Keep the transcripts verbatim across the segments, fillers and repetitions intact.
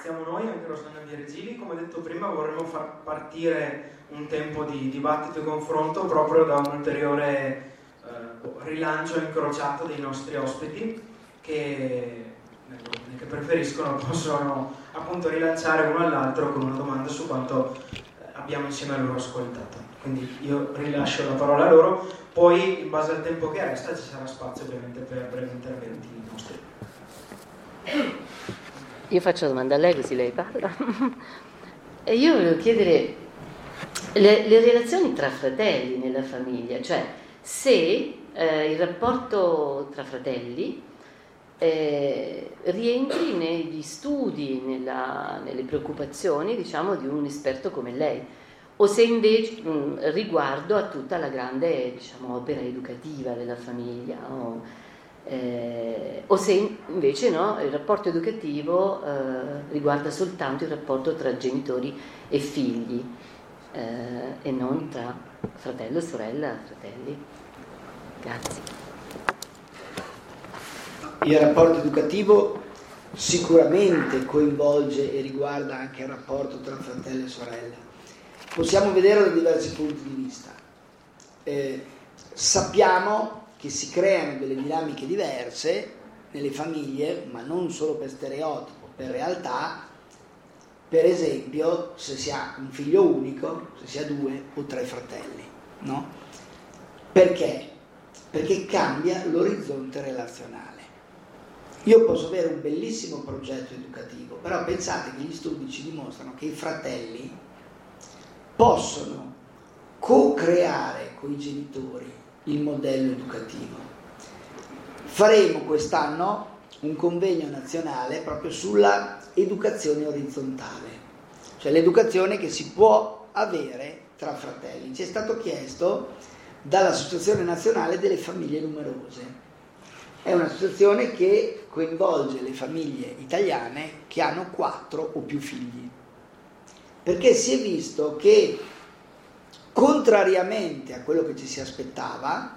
iniziamo noi, anche Rosanna Virgili. Come detto prima, vorremmo far partire un tempo di dibattito e confronto proprio da un ulteriore eh, rilancio incrociato dei nostri ospiti che, che preferiscono possono appunto rilanciare uno all'altro con una domanda su quanto abbiamo insieme a loro ascoltato. Quindi io rilascio la parola a loro, poi in base al tempo che resta ci sarà spazio ovviamente per brevi interventi nostri. Io faccio la domanda a lei così lei parla. E io volevo chiedere le, le relazioni tra fratelli nella famiglia, cioè se eh, il rapporto tra fratelli eh, rientri negli studi, nella, nelle preoccupazioni, diciamo, di un esperto come lei, o se invece mh, riguardo a tutta la grande, diciamo, opera educativa della famiglia, o, Eh, o se invece no, il rapporto educativo eh, riguarda soltanto il rapporto tra genitori e figli eh, e non tra fratello, sorella, fratelli. Grazie. Il rapporto educativo sicuramente coinvolge e riguarda anche il rapporto tra fratello e sorella. Possiamo vederlo da diversi punti di vista. Eh, sappiamo che si creano delle dinamiche diverse nelle famiglie, ma non solo per stereotipo, per realtà. Per esempio, se si ha un figlio unico, se si ha due o tre fratelli, no? Perché? Perché cambia l'orizzonte relazionale. Io posso avere un bellissimo progetto educativo, però pensate che gli studi ci dimostrano che i fratelli possono co-creare con i genitori il modello educativo. Faremo quest'anno un convegno nazionale proprio sulla educazione orizzontale, cioè l'educazione che si può avere tra fratelli. Ci è stato chiesto dall'Associazione Nazionale delle Famiglie Numerose. È un'associazione che coinvolge le famiglie italiane che hanno quattro o più figli, perché si è visto che, contrariamente a quello che ci si aspettava,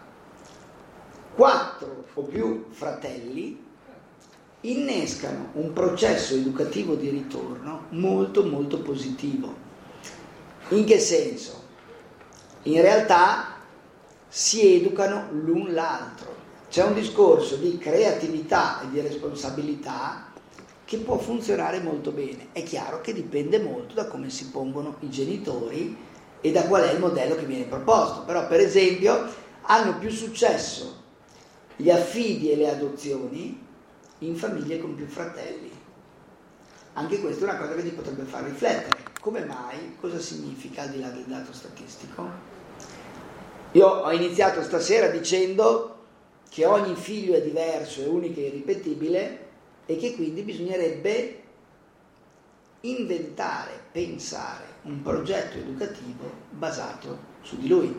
quattro o più fratelli innescano un processo educativo di ritorno molto molto positivo. In che senso? In realtà si educano l'un l'altro. C'è un discorso di creatività e di responsabilità che può funzionare molto bene. È chiaro che dipende molto da come si pongono i genitori e da qual è il modello che viene proposto. Però, per esempio, hanno più successo gli affidi e le adozioni in famiglie con più fratelli. Anche questa è una cosa che ti potrebbe far riflettere. Come mai? Cosa significa al di là del dato statistico? Io ho iniziato stasera dicendo che ogni figlio è diverso, è unico e irripetibile e che quindi bisognerebbe inventare, pensare un progetto educativo basato su di lui.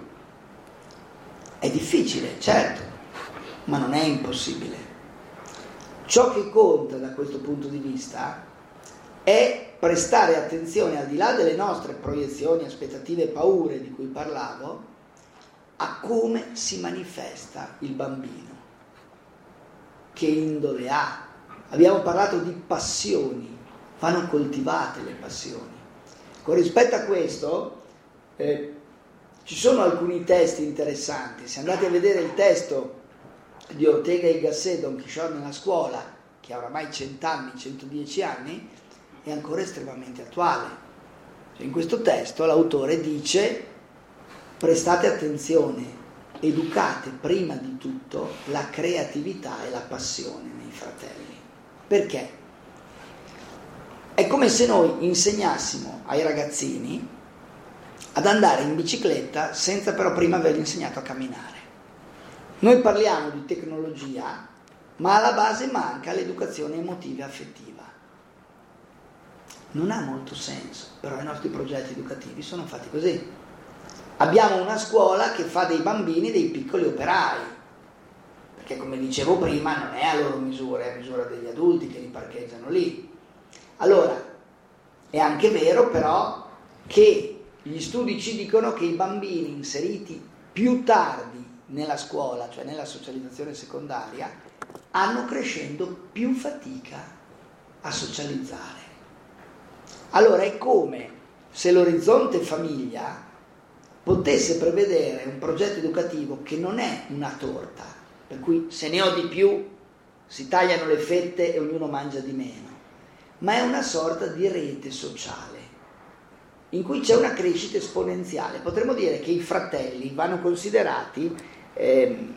È difficile, certo, ma non è impossibile. Ciò che conta da questo punto di vista è prestare attenzione, al di là delle nostre proiezioni, aspettative e paure di cui parlavo, a come si manifesta il bambino, che indole ha. Abbiamo parlato di passioni, vanno coltivate le passioni. Con rispetto a questo eh, ci sono alcuni testi interessanti. Se andate a vedere il testo di Ortega y Gasset, Don Chisciotte nella scuola, che ha oramai cent'anni, centodieci anni, è ancora estremamente attuale. In questo testo l'autore dice: prestate attenzione, educate prima di tutto la creatività e la passione nei fratelli. Perché? È come se noi insegnassimo ai ragazzini ad andare in bicicletta senza però prima avergli insegnato a camminare. Noi parliamo di tecnologia, ma alla base manca l'educazione emotiva e affettiva. Non ha molto senso, però i nostri progetti educativi sono fatti così. Abbiamo una scuola che fa dei bambini dei piccoli operai, perché, come dicevo prima, non è a loro misura, è a misura degli adulti che li parcheggiano lì. Allora, è anche vero però che gli studi ci dicono che i bambini inseriti più tardi nella scuola, cioè nella socializzazione secondaria, hanno crescendo più fatica a socializzare. Allora è come se l'orizzonte famiglia potesse prevedere un progetto educativo che non è una torta, per cui se ne ho di più si tagliano le fette e ognuno mangia di meno, ma è una sorta di rete sociale in cui c'è una crescita esponenziale. Potremmo dire che i fratelli vanno considerati, eh,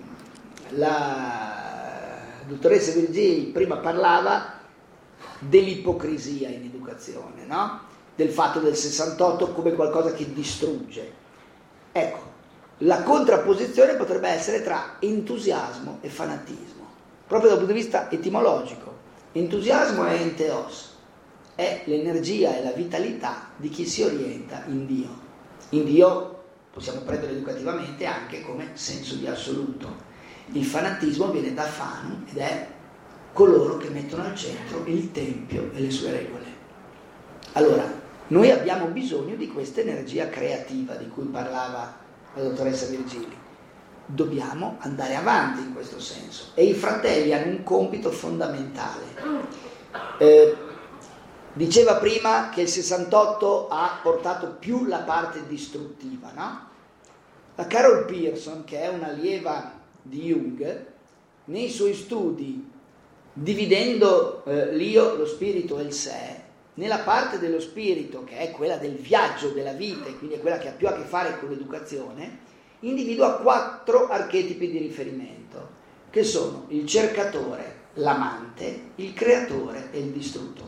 la dottoressa Virgili prima parlava dell'ipocrisia in educazione, no? Del fatto del sessantotto come qualcosa che distrugge. Ecco, la contrapposizione potrebbe essere tra entusiasmo e fanatismo, proprio dal punto di vista etimologico. Entusiasmo è enteos, è l'energia e la vitalità di chi si orienta in Dio. In Dio possiamo prendere educativamente anche come senso di assoluto. Il fanatismo viene da fanu ed è coloro che mettono al centro il tempio e le sue regole. Allora, noi abbiamo bisogno di questa energia creativa di cui parlava la dottoressa Virgili. Dobbiamo andare avanti in questo senso e i fratelli hanno un compito fondamentale. Eh, diceva prima che il sessantotto ha portato più la parte distruttiva, no? La Carol Pearson, che è un'allieva di Jung, nei suoi studi, dividendo eh, l'io, lo spirito e il sé, nella parte dello spirito, che è quella del viaggio della vita, e quindi è quella che ha più a che fare con l'educazione, individua quattro archetipi di riferimento, che sono il cercatore, l'amante, il creatore e il distruttore.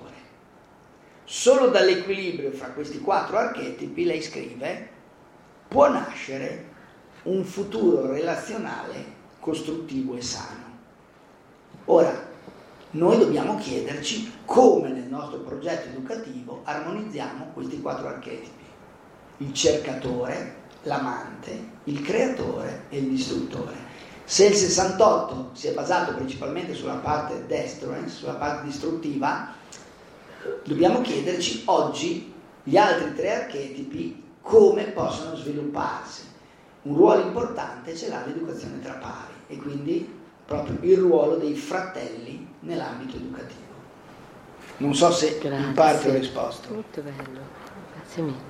Solo dall'equilibrio fra questi quattro archetipi, lei scrive, può nascere un futuro relazionale costruttivo e sano. Ora, noi dobbiamo chiederci come nel nostro progetto educativo armonizziamo questi quattro archetipi: il cercatore, l'amante, il creatore e il distruttore. Se il sessantotto si è basato principalmente sulla parte destruence, sulla parte distruttiva, dobbiamo chiederci oggi gli altri tre archetipi come possono svilupparsi. Un ruolo importante ce l'ha l'educazione tra pari e quindi proprio il ruolo dei fratelli nell'ambito educativo. Non so se Grazie. in parte ho risposto. Molto bello, grazie mille.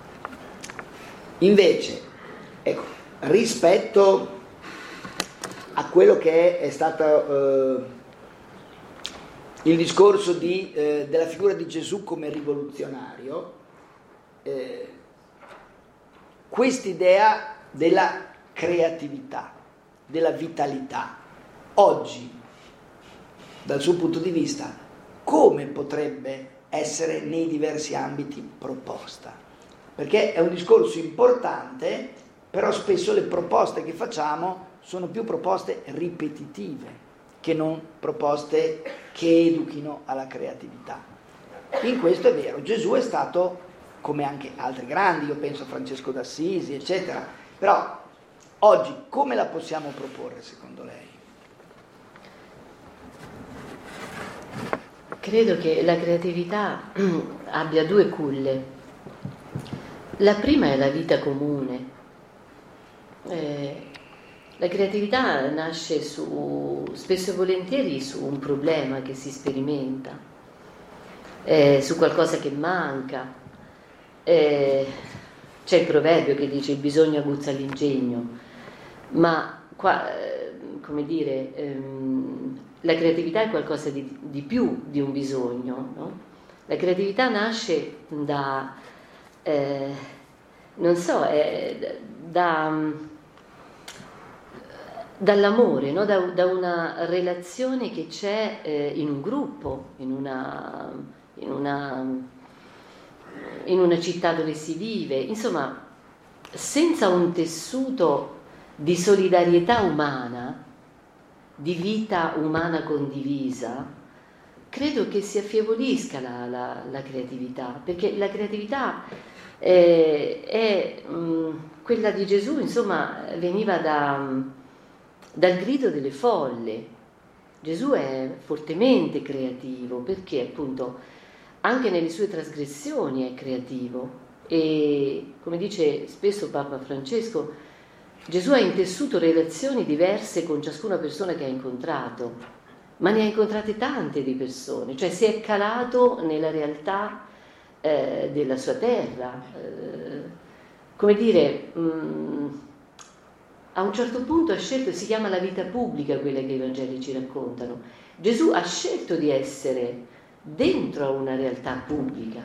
Invece, ecco, rispetto a quello che è, è stato eh, il discorso di, eh, della figura di Gesù come rivoluzionario, eh, quest'idea della creatività, della vitalità, oggi, dal suo punto di vista, come potrebbe essere nei diversi ambiti proposta? Perché è un discorso importante, però spesso le proposte che facciamo sono più proposte ripetitive che non proposte che educhino alla creatività. In questo è vero, Gesù è stato, come anche altri grandi, io penso a Francesco d'Assisi, eccetera, però oggi come la possiamo proporre secondo lei? Credo che la creatività abbia due culle. La prima è la vita comune. Eh, la creatività nasce su, spesso e volentieri su un problema che si sperimenta, eh, su qualcosa che manca. Eh, c'è il proverbio che dice il bisogno aguzza l'ingegno, ma qua, eh, come dire, ehm, la creatività è qualcosa di, di più di un bisogno, no? La creatività nasce da, eh, non so, eh, da, dall'amore, no? da, da una relazione che c'è eh, in un gruppo, in una, in, una, in una città dove si vive, insomma, senza un tessuto di solidarietà umana, di vita umana condivisa, credo che si affievolisca la, la, la creatività, perché la creatività è, è mh, quella di Gesù, insomma, veniva da, dal grido delle folle. Gesù è fortemente creativo, perché appunto anche nelle sue trasgressioni è creativo e, come dice spesso Papa Francesco, Gesù ha intessuto relazioni diverse con ciascuna persona che ha incontrato, ma ne ha incontrate tante di persone, cioè si è calato nella realtà eh, della sua terra. Eh, come dire, mh, a un certo punto ha scelto, si chiama la vita pubblica quella che i Vangeli ci raccontano. Gesù ha scelto di essere dentro a una realtà pubblica.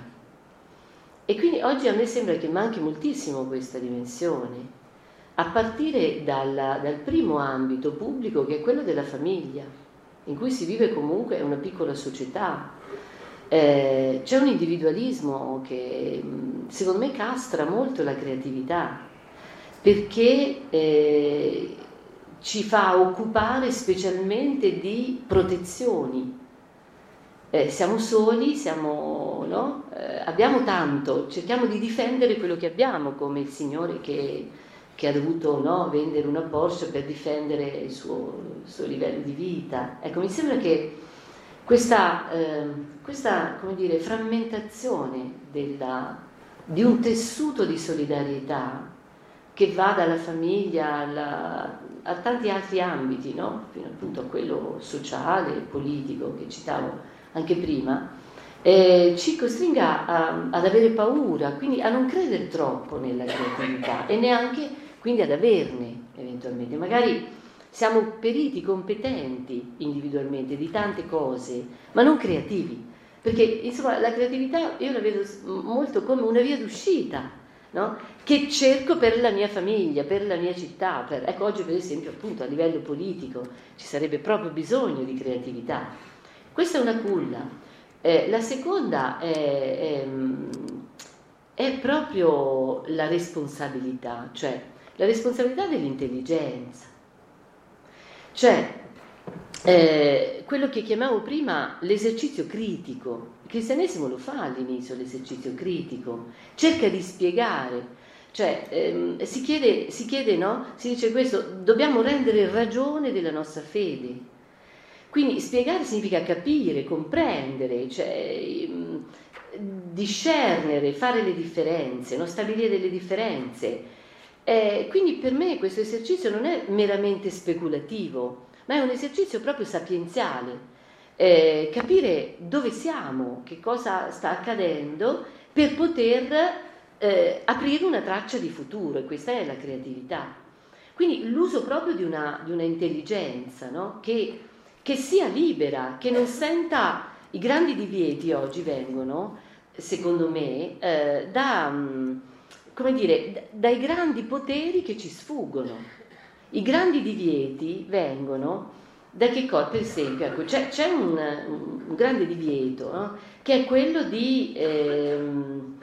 E quindi oggi a me sembra che manchi moltissimo questa dimensione, a partire dalla, dal primo ambito pubblico, che è quello della famiglia, in cui si vive comunque una piccola società. Eh, c'è un individualismo che secondo me castra molto la creatività, perché eh, ci fa occupare specialmente di protezioni. Eh, siamo soli, siamo, no? eh, abbiamo tanto, cerchiamo di difendere quello che abbiamo, come il signore che, che ha dovuto, no, vendere una Porsche per difendere il suo, il suo livello di vita. Ecco, mi sembra che questa, eh, questa come dire, frammentazione della, di un tessuto di solidarietà che va dalla famiglia alla, a tanti altri ambiti, no? Fino appunto a quello sociale, politico che citavo anche prima, eh, ci costringa a, ad avere paura, quindi a non credere troppo nella creatività e neanche quindi ad averne eventualmente. Magari siamo periti, competenti individualmente di tante cose, ma non creativi, perché insomma la creatività io la vedo molto come una via d'uscita, no? Che cerco per la mia famiglia, per la mia città. Per... Ecco, oggi per esempio appunto a livello politico ci sarebbe proprio bisogno di creatività. Questa è una culla. Eh, la seconda è, è, è proprio la responsabilità, cioè la responsabilità dell'intelligenza. Cioè, eh, quello che chiamavo prima l'esercizio critico. Il cristianesimo lo fa all'inizio, l'esercizio critico, cerca di spiegare, cioè ehm, si chiede, si chiede, no? Si dice questo, dobbiamo rendere ragione della nostra fede. Quindi spiegare significa capire, comprendere, cioè ehm, discernere, fare le differenze, no? Stabilire delle differenze. Eh, quindi per me questo esercizio non è meramente speculativo, ma è un esercizio proprio sapienziale, eh, capire dove siamo, che cosa sta accadendo per poter eh, aprire una traccia di futuro, e questa è la creatività. Quindi l'uso proprio di una, di una intelligenza, no? che, che sia libera, che non senta i grandi divieti oggi vengono, secondo me, eh, da... Mh, come dire, dai grandi poteri che ci sfuggono. I grandi divieti vengono da che cosa? Per esempio, ecco, c'è, c'è un, un grande divieto, no? Che è quello di, ehm,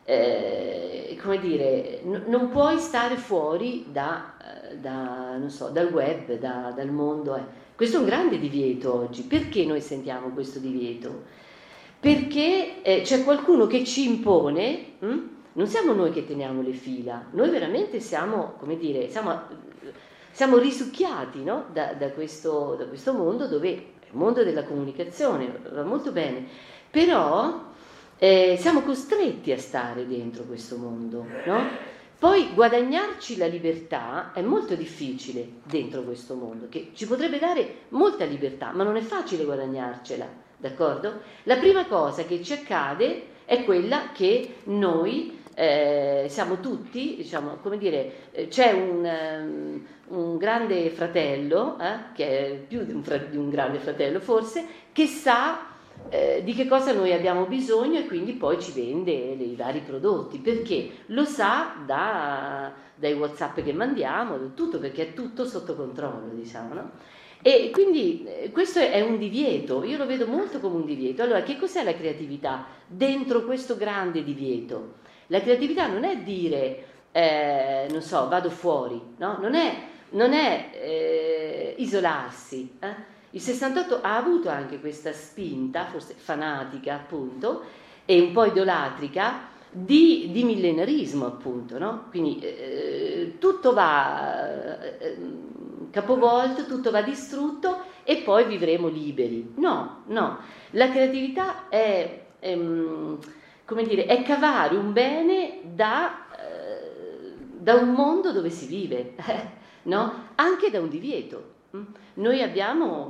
eh, come dire, n- non puoi stare fuori da, da, non so, dal web, da, dal mondo. Eh. Questo è un grande divieto oggi. Perché noi sentiamo questo divieto? Perché eh, c'è qualcuno che ci impone... Hm? Non siamo noi che teniamo le fila, noi veramente siamo, come dire, siamo, siamo risucchiati, no? da, da, questo, da questo mondo dove è il mondo della comunicazione, va molto bene, però eh, siamo costretti a stare dentro questo mondo, no? Poi guadagnarci la libertà è molto difficile dentro questo mondo, che ci potrebbe dare molta libertà, ma non è facile guadagnarcela, d'accordo? La prima cosa che ci accade è quella che noi Eh, siamo tutti, diciamo, come dire, eh, c'è un, um, un grande fratello, eh, che è più di un, fra- di un grande fratello forse, che sa eh, di che cosa noi abbiamo bisogno e quindi poi ci vende i vari prodotti, perché lo sa da, dai WhatsApp che mandiamo, tutto, perché è tutto sotto controllo, diciamo, no? E quindi eh, questo è un divieto, io lo vedo molto come un divieto. Allora, che cos'è la creatività dentro questo grande divieto? La creatività non è dire, eh, non so, vado fuori, no? Non è, non è eh, isolarsi. Eh? Il sessantotto ha avuto anche questa spinta, forse fanatica appunto, e un po' idolatrica, di, di millenarismo appunto, no? Quindi eh, tutto va eh, capovolto, tutto va distrutto e poi vivremo liberi. No, no, la creatività è... Ehm, come dire, è cavare un bene da, eh, da un mondo dove si vive, eh, no? Anche da un divieto. Noi abbiamo